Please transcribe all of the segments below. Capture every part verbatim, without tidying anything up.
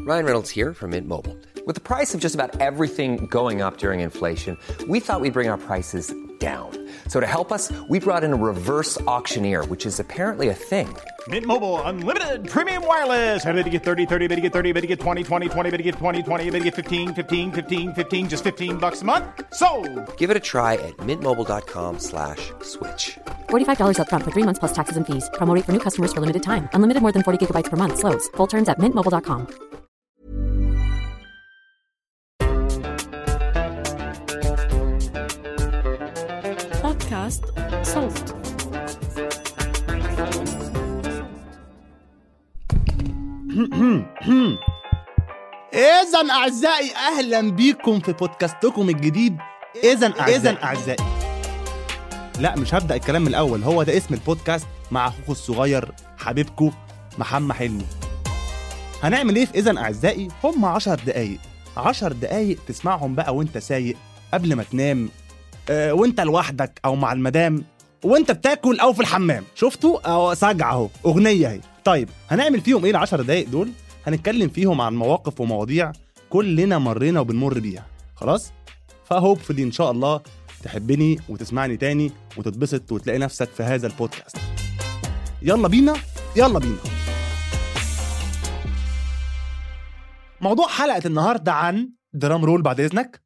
Ryan Reynolds here from Mint Mobile. With the price of just about everything going up during inflation, we thought we'd bring our prices down. So to help us, we brought in a reverse auctioneer, which is apparently a thing. Mint Mobile Unlimited Premium Wireless. How to get thirty, thirty, how to get thirty, how to get twenty, twenty, twenty, how to get twenty, twenty, how to get fifteen, fifteen, fifteen, fifteen, just fifteen bucks a month? Sold! Give it a try at mintmobile.com slash switch. forty-five dollars up front for three months plus taxes and fees. Promo rate for new customers for limited time. Unlimited more than forty gigabytes per month. Slows full terms at mint mobile dot com. بودكاست صوت. إذن أعزائي أهلا بيكم في بودكاستكم الجديد. إذن إذن أعزائي لا مش هبدأ الكلام من الأول، هو ده اسم البودكاست مع أخوكم الصغير حبيبكم محمد حلمي. هنعمل إيه في إذن أعزائي؟ هم عشر دقايق عشر دقايق تسمعهم بقى وانت سايق، قبل ما تنام، أه وانت لوحدك أو مع المدام، وانت بتاكل أو في الحمام. شفتوا؟ أو سجع أهو أغنية هي. طيب هنعمل فيهم إيه العشر دقايق دول؟ هنتكلم فيهم عن مواقف ومواضيع كلنا مرينا وبنمر بيها. خلاص؟ فهوب في دي إن شاء الله تحبني وتسمعني تاني وتتبسط وتلاقي نفسك في هذا البودكاست. يلا بينا يلا بينا. موضوع حلقة النهاردة عن درام رول بعد إذنك.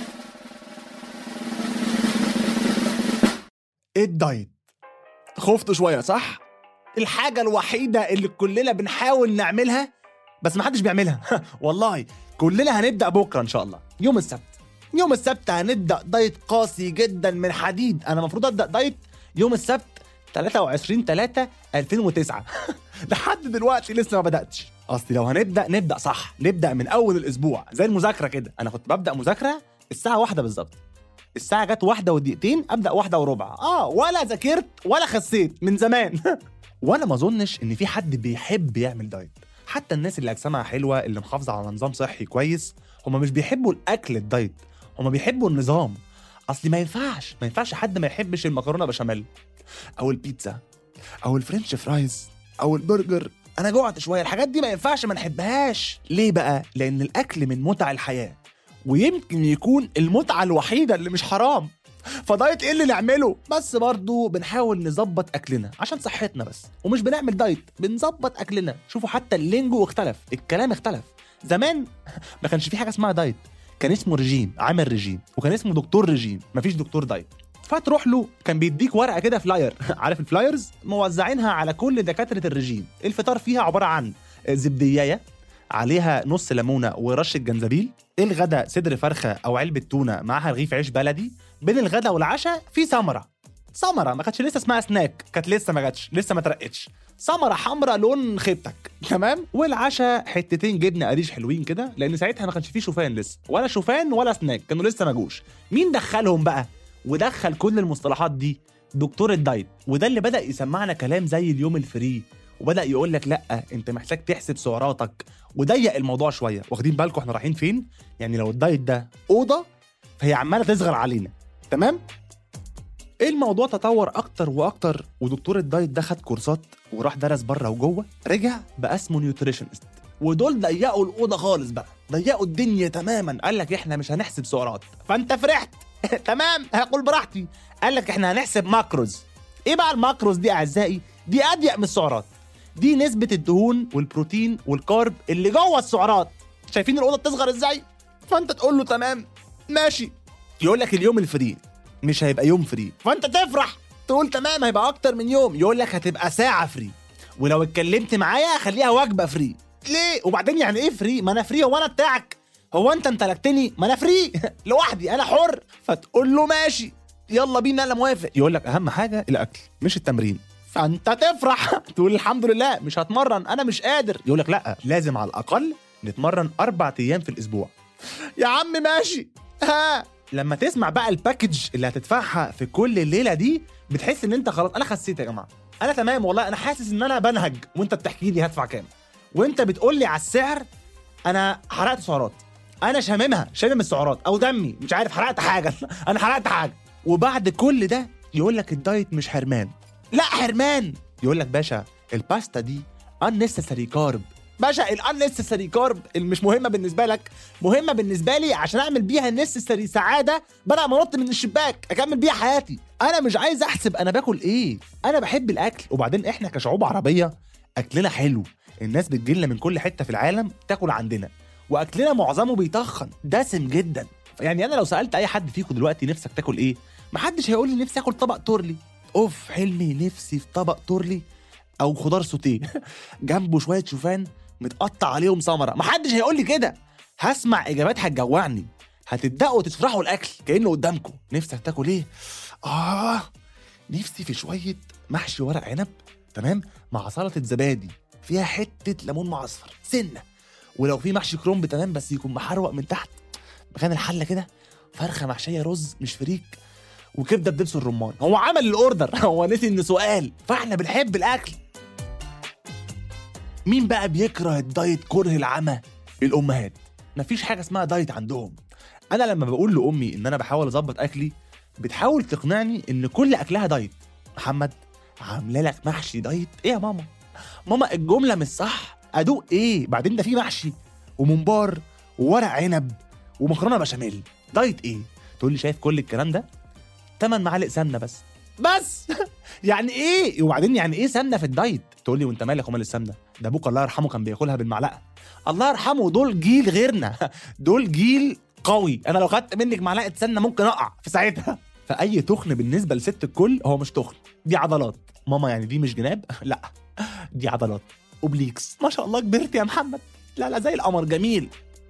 الدايت. خفتوا شوية صح؟ الحاجة الوحيدة اللي كلنا بنحاول نعملها بس محدش بيعملها. والله كلنا هنبدأ بكرة إن شاء الله يوم السبت. يوم السبت هنبدأ دايت قاسي جدا من حديد. أنا مفروض أبدأ دايت يوم السبت ثلاثة وعشرين ثلاثة ألفين وتسعة. لحد دلوقتي لسه ما بدأتش. أصلي لو هنبدأ نبدأ صح، نبدأ من أول الأسبوع زي المذاكرة كده. أنا كنت ببدأ مذاكرة الساعة واحدة بالظبط، الساعة جت واحدة ودقيقتين أبدأ واحدة وربع. آه ولا ذاكرت ولا خسيت من زمان. وأنا ما أظنش إن في حد بيحب يعمل دايت. حتى الناس اللي أجسامها حلوة اللي محافظة على نظام صحي كويس هما مش بيحبوا الأكل الدايت، هما بيحبوا النظام. أصلي ما ينفعش ما ينفعش حد ما يحبش المكرونة بشاميل أو البيتزا أو الفرنش فرايز أو البرجر. أنا جوعت شوية، الحاجات دي ما ينفعش ما نحبهاش. ليه بقى؟ لأن الأكل من متع الحياة، ويمكن يكون المتعة الوحيدة اللي مش حرام. فدايت ايه اللي نعمله؟ بس برضو بنحاول نظبط اكلنا عشان صحتنا بس، ومش بنعمل دايت، بنظبط اكلنا. شوفوا حتى اللينجو اختلف، الكلام اختلف. زمان ما كانش في حاجة اسمها دايت، كان اسمه رجيم، عامل رجيم، وكان اسمه دكتور رجيم، مفيش دكتور دايت. فتروح له كان بيديك ورقة كده فلاير. عارف الفلايرز؟ موزعينها على كل دكاترة الرجيم. الفطار فيها عبارة عن زبدية عليها نص ليمونة ورشة جنزبيل. الغدا صدر فرخة أو علبة تونة معها رغيف عيش بلدي. بين الغدا والعشاء في سمرة سمرة ما كانتش لسه اسمها سناك، كانت لسه ما جاتش، لسه ما ترقتش. سمرة حمراء لون خيبتك، تمام. والعشاء حتتين جبنة قريش حلوين كده، لأن ساعتها ما كانش فيه شوفان لسه، ولا شوفان ولا سناك، كانوا لسه ما جوش. مين دخلهم بقى ودخل كل المصطلحات دي؟ دكتور الدايت. وده اللي بدأ يسمعنا كلام زي اليوم الفري، وبدأ يقول لك لأ انت محتاج تحسب سعراتك، وضيق الموضوع شوية. واخدين بالكم احنا رايحين فين؟ يعني لو الدايت ده أوضة فهي عمالة تصغر علينا، تمام؟ الموضوع تطور أكتر وأكتر، ودكتور الدايت ده خد كورسات وراح درس بره وجوه، رجع بقى اسمه نيوتريشنست. ودول ضيقوا الأوضة خالص بقى، ضيقوا الدنيا تماما. قال لك احنا مش هنحسب سعرات، فانت فرحت. تمام هقول براحتي. قال لك احنا هنحسب ماكروز. ايه بقى الماكروز دي أعزائي؟ دي أضيق من السعرات، دي نسبة الدهون والبروتين والكارب اللي جوه السعرات. شايفين الأوضة بتصغر ازاي؟ فانت تقول له تمام ماشي. يقول لك اليوم الفري مش هيبقى يوم فري، فانت تفرح تقول تمام هيبقى اكتر من يوم. يقول لك هتبقى ساعة فري، ولو اتكلمت معايا خليها وجبة فري. ليه؟ وبعدين يعني ايه فري؟ ما انا فري، هو انا بتاعك؟ هو انت امتلكتني؟ ما انا فري لوحدي، انا حر. فتقول له ماشي يلا بينا انا موافق. يقول لك اهم حاجة الاكل مش التمرين، فانت تفرح تقول الحمد لله مش هتمرن انا مش قادر. يقول لك لا لازم على الاقل نتمرن اربع ايام في الاسبوع. يا عم ماشي. ها لما تسمع بقى الباكج اللي هتدفعها في كل الليله دي بتحس ان انت خلاص انا خسيت يا جماعه، انا تمام والله، انا حاسس ان انا بنهج وانت بتحكي لي هدفع كام، وانت بتقول لي على السعر انا حرقت سعرات، انا شاممها شامم السعرات او دمي مش عارف حرقت حاجه. انا حرقت حاجه. وبعد كل ده يقول لك الدايت مش حرمان. لا حرمان. يقول لك باشا الباستا دي unnecessary carb، باشا الانسيسري كارب المش مهمه بالنسبه لك مهمه بالنسبه لي عشان اعمل بيها النسيسري سعاده بدل ما انط من الشباك اكمل بيها حياتي. انا مش عايز احسب انا باكل ايه، انا بحب الاكل. وبعدين احنا كشعوب عربيه اكلنا حلو، الناس بتجيلنا من كل حته في العالم تاكل عندنا، واكلنا معظمه بيتخن دسم جدا. يعني انا لو سالت اي حد فيكم دلوقتي نفسك تاكل ايه، محدش هيقول لي نفسي اكل طبق تورلي. اوف حلمي نفسي في طبق تورلي او خضار سوتيه جنبه شويه شوفان متقطع عليهم سمره. محدش هيقول لي كده. هسمع اجابات هتجوعني، هتبداوا تشرحوا الاكل كانه قدامكم. نفسك تاكل ايه؟ اه نفسي في شويه محشي ورق عنب تمام مع سلطه زبادي فيها حته ليمون معصفر سنه، ولو في محشي كرنب تمام بس يكون محروق من تحت مكان الحله كده، فرخه محشيه رز مش فريك، وكبده بدبس الرمان. هو عمل الاوردر هو نسي انه سؤال. فاحنا بنحب الاكل. مين بقى بيكره الدايت كره العمى؟ الامهات. مفيش حاجه اسمها دايت عندهم. انا لما بقول لامي ان انا بحاول اظبط اكلي بتحاول تقنعني ان كل اكلها دايت. محمد عامله لك محشي دايت؟ ايه يا ماما؟ ماما الجمله مش صح. ادوق ايه؟ بعدين ده في محشي وممبار وورق عنب ومكرونه بشاميل، دايت ايه؟ تقول لي شايف كل الكلام ده؟ تمن معالق سمنه بس بس يعني ايه؟ وبعدين يعني ايه سمنه في الدايت؟ تقول لي وانت مالك ومال السمنه؟ ده ابوك الله يرحمه كان بياكلها بالمعلقه. الله يرحمه، دول جيل غيرنا دول جيل قوي. انا لو خدت منك معلقه سمنه ممكن اقع في ساعتها. فاي تخن بالنسبه لست الكل هو مش تخن، دي عضلات. ماما يعني دي مش جناب؟ لا دي عضلات اوبليكس. ما شاء الله كبرت يا محمد. لا لا زي القمر جميل.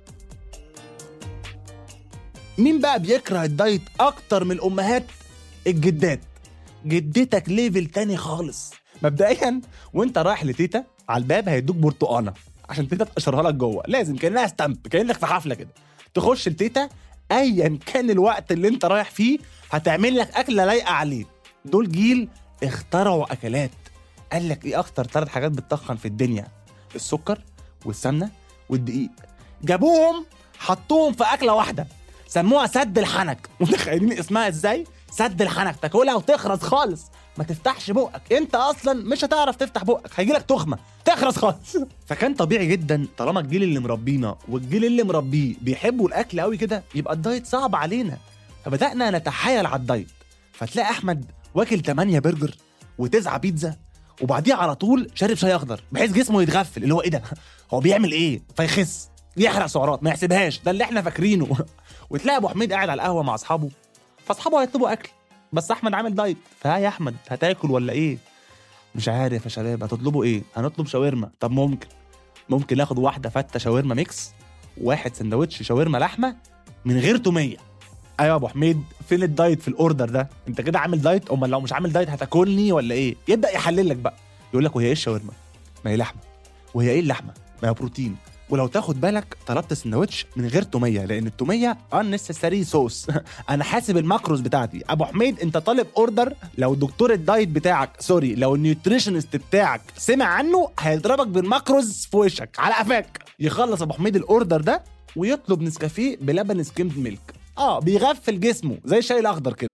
مين بقى بيكره الدايت اكتر من الامهات؟ الجدات. جدتك ليفل تاني خالص. مبدئيا وانت رايح لتيتا على الباب هيدوك برتقانه عشان تيتا تقشرها لك جوه، لازم كانها ستامب كانك في حفله كده. تخش لتيتا ايا كان الوقت اللي انت رايح فيه هتعمل لك اكله لايقه عليه. دول جيل اخترعوا اكلات. قال لك ايه اكتر ثلاث حاجات بتتخن في الدنيا؟ السكر والسمنه والدقيق. جابوهم حطوهم في اكله واحده سموها سد الحنك. متخيلين اسمها ازاي؟ سد الحنك. تاكلها وتخرس خالص، ما تفتحش بقك. انت اصلا مش هتعرف تفتح بقك، هيجيلك تخمه تخرس خالص. فكان طبيعي جدا طالما الجيل اللي مربينا والجيل اللي مربيه بيحبوا الاكل قوي كده يبقى الدايت صعب علينا. فبدانا نتحايل على الدايت. فتلاقي احمد واكل تمانية برجر وتسعة بيتزا وبعديها على طول شارب شاي اخضر بحيث جسمه يتغفل. اللي هو ايه ده؟ هو بيعمل ايه؟ فيخس يحرق سعرات ما يحسبهاش. ده اللي احنا فاكرينه. وتلاقي ابو حميد قاعد على القهوه مع اصحابه، فاصحابه هيطلبوا اكل بس احمد عامل دايت. فها يا احمد هتاكل ولا ايه؟ مش عارف يا شباب هتطلبوا ايه؟ هنطلب شاورما. طب ممكن ممكن ناخد واحده فته شاورما ميكس، واحد سندوتش شاورما لحمه من غير توميه. ايوه يا ابو حميد فين الدايت في الاوردر ده؟ انت كده عامل دايت؟ امال لو مش عامل دايت هتاكلني ولا ايه؟ يبدا يحلل لك بقى، يقول لك وهي ايه الشاورما؟ ما هي لحمه. وهي ايه اللحمه؟ ما هي بروتين. ولو تاخد بالك طلبت سندوتش من غير توميه لان التوميه unnecessary صوص. انا حاسب الماكروز بتاعتي. ابو حميد انت طالب اوردر لو دكتور الدايت بتاعك سوري لو النيوتريشنست بتاعك سمع عنه هيضربك بالماكروز في وشك على قفاك. يخلص ابو حميد الاوردر ده ويطلب نسكافيه بلبن سكيمد ميلك. اه بيغفل جسمه زي الشاي الاخضر كده.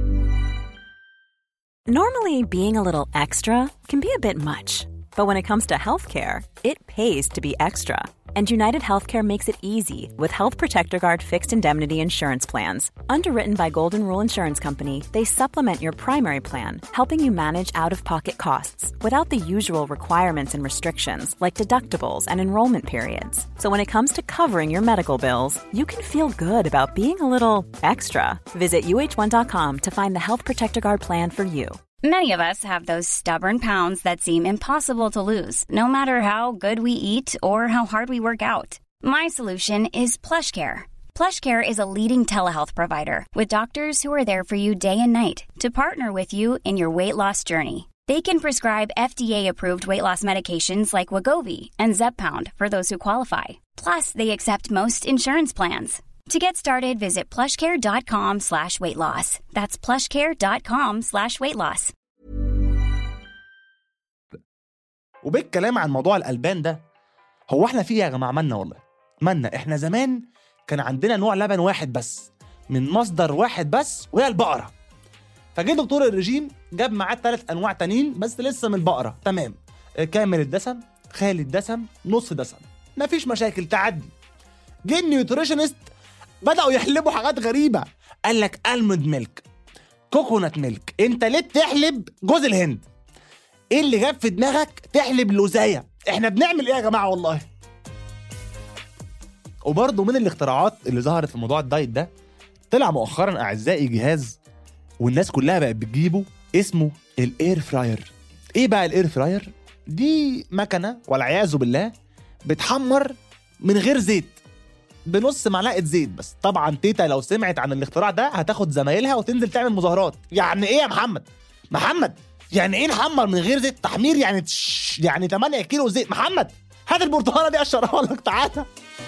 Normally, being a little extra can be a bit much, but when it comes to healthcare, it pays to be extra. And United Healthcare makes it easy with Health Protector Guard fixed indemnity insurance plans. Underwritten by Golden Rule Insurance Company, they supplement your primary plan, helping you manage out-of-pocket costs without the usual requirements and restrictions like deductibles and enrollment periods. So when it comes to covering your medical bills, you can feel good about being a little extra. Visit U H one dot com to find the Health Protector Guard plan for you. Many of us have those stubborn pounds that seem impossible to lose, no matter how good we eat or how hard we work out. My solution is PlushCare. PlushCare is a leading telehealth provider with doctors who are there for you day and night to partner with you in your weight loss journey. They can prescribe F D A-approved weight loss medications like Wegovy and Zepbound for those who qualify. Plus, they accept most insurance plans. To get started, visit plushcare.com slash weight loss. That's plushcare.com slash weight loss. وبالكلام عن موضوع الألبان ده، هو احنا فيه يا جماعة مالنا؟ والله مالنا. احنا زمان كان عندنا نوع لبن واحد بس من مصدر واحد بس وهي البقرة. فجي دكتور الرجيم جاب معاه ثلاث أنواع تانيين بس لسه من البقرة. تمام، كامل الدسم، خالي الدسم نص دسم، مفيش مشاكل تعدي. جه النيوتريشنست بدأوا يحلبوا حاجات غريبة، قال لك الموند ميلك، كوكونات ميلك، انت ليه تحلب جوز الهند؟ ايه اللي جاب في دماغك تحلب لوزاية؟ احنا بنعمل ايه يا جماعة والله؟ وبرضه من الاختراعات اللي ظهرت في موضوع الدايت ده، طلع مؤخرا اعزائي جهاز والناس كلها بقت بتجيبه اسمه الاير فراير. ايه بقى الاير فراير؟ دي مكنه والعياذ بالله بتحمر من غير زيت، بنص معلقه زيت بس. طبعا تيتا لو سمعت عن الاختراع ده هتاخد زمايلها وتنزل تعمل مظاهرات. يعني ايه يا محمد؟ محمد يعني ايه نحمر من غير زيت؟ تحمير يعني تش... يعني ثمانية كيلو زيت. محمد هات البرتقاله دي اشربها لك تعالى.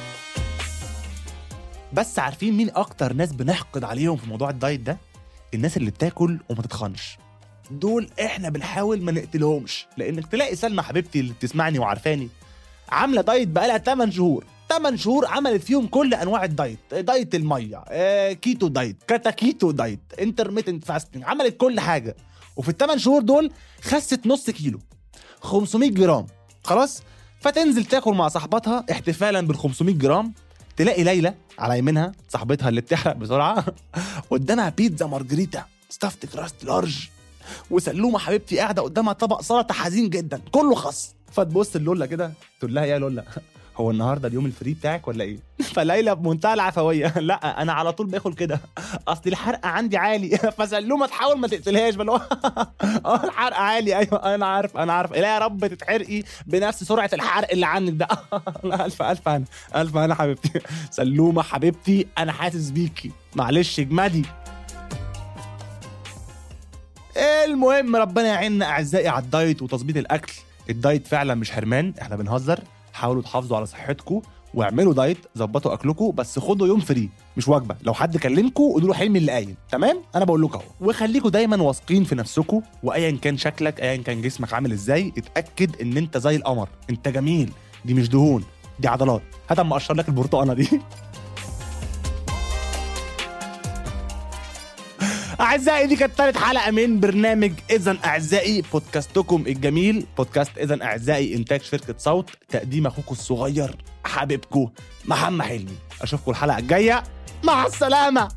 بس عارفين مين اكتر ناس بنحقد عليهم في موضوع الدايت ده؟ الناس اللي بتاكل وما تتخنش. دول احنا بنحاول ما نقتلهمش، لانك تلاقي سلمى حبيبتي اللي بتسمعني وعارفاني عامله دايت بقالها ثمانية شهور، ثمانية شهور عملت فيهم كل انواع الدايت، دايت الميه، آه، كيتو دايت، كاتا كيتو دايت، انترميتنت فاستنج، عملت كل حاجه، وفي الثمان شهور دول خست نص كيلو، خمسمية جرام. خلاص، فتنزل تاكل مع صاحبتها احتفالا بال خمسمية جرام، تلاقي ليلى على يمينها صاحبتها اللي بتحرق بسرعه قدامها بيتزا مارجريتا ستافت كراست لارج، وسلومه حبيبتي قاعده قدامها طبق سلطه حزين جدا كله خس. فتبص لولا كده تقول لها يا لولا هو النهارده اليوم الفري بتاعك ولا ايه؟ فليلى بمنتهى العفويه لا انا على طول باكل كده، اصل الحرق عندي عالي. فسلومه تحاول ما تقتلهاش بل هو اه الحرق عالي، ايوه انا عارف انا عارف لا يا رب تتحرقي بنفس سرعه الحرق اللي عندك ده. الف الف انا الف انا حبيبتي سلومه حبيبتي انا حاسس بيكي، معلش اجمدي. المهم ربنا يعيننا اعزائي على الدايت وتظبيط الاكل. الدايت فعلا مش حرمان، احنا بنهزر. حاولوا تحافظوا على صحتكم واعملوا دايت، ظبطوا اكلكم، بس خدوا يوم فري مش وجبه. لو حد كلمكم قولوا له حلمي اللي قايل، تمام؟ انا بقول لكم اهو. وخليكم دايما واثقين في نفسكم، وايا كان شكلك ايا كان جسمك عامل ازاي، اتاكد ان انت زي القمر، انت جميل، دي مش دهون دي عضلات. هات اما اقشر لك البرتقانه دي. أعزائي دي كانت ثالث حلقة من برنامج إذن أعزائي، بودكاستكم الجميل، بودكاست إذن أعزائي، إنتاج شركة صوت، تقديم أخوكم الصغير حبيبكم محمد حلمي. أشوفكم الحلقة الجاية، مع السلامة.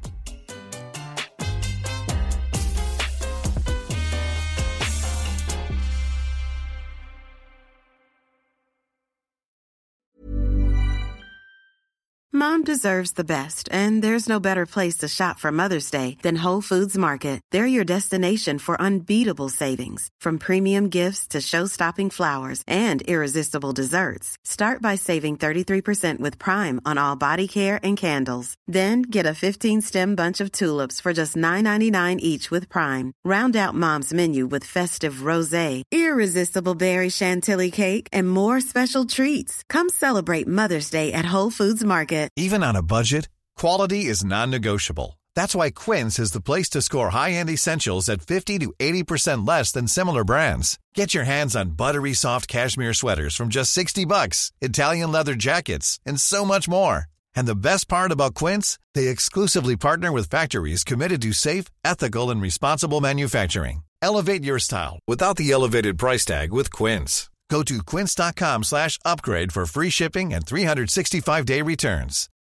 Mom deserves the best, and there's no better place to shop for Mother's Day than Whole Foods Market. They're your destination for unbeatable savings, from premium gifts to show-stopping flowers and irresistible desserts. Start by saving thirty-three percent with Prime on all body care and candles. Then get a fifteen-stem bunch of tulips for just nine ninety-nine each with Prime. Round out Mom's menu with festive rosé, irresistible berry chantilly cake, and more special treats. Come celebrate Mother's Day at Whole Foods Market. Even on a budget, quality is non-negotiable. That's why Quince is the place to score high-end essentials at fifty to eighty percent less than similar brands. Get your hands on buttery soft cashmere sweaters from just sixty bucks, Italian leather jackets, and so much more. And the best part about Quince, they exclusively partner with factories committed to safe, ethical, and responsible manufacturing. Elevate your style without the elevated price tag with Quince. Go to quince.com slash upgrade for free shipping and three sixty-five day returns.